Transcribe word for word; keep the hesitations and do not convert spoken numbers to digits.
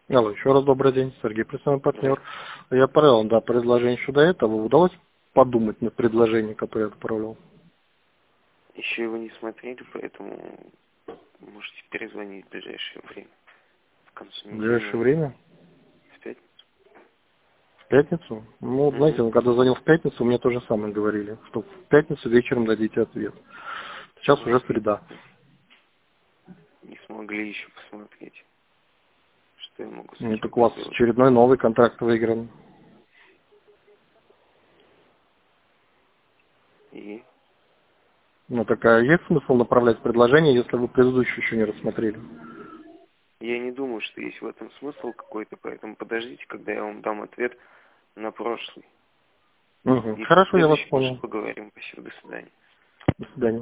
Алло, еще раз добрый день, Сергей, представляю партнер. Я отправил, да, предложение еще до этого. Удалось подумать на предложение, которое я отправлял? Еще его не смотрели, поэтому можете перезвонить в ближайшее время. В конце В недели. ближайшее время? В пятницу. В пятницу? Ну, Угу. знаете, ну, когда звонил в пятницу, мне то же самое говорили, что в пятницу вечером дадите ответ. Сейчас Ну, уже среда. не смогли еще посмотреть. Что я могу с Ну, этим так у вас поделать? очередной новый контракт выигран. И Ну, такая есть смысл направлять предложение, если вы предыдущий еще не рассмотрели? я не думаю, что есть в этом смысл какой-то, поэтому подождите, когда я вам дам ответ на прошлый. Угу. И в Хорошо, я вас следующий, может, понял. поговорим. Спасибо, до свидания. До свидания.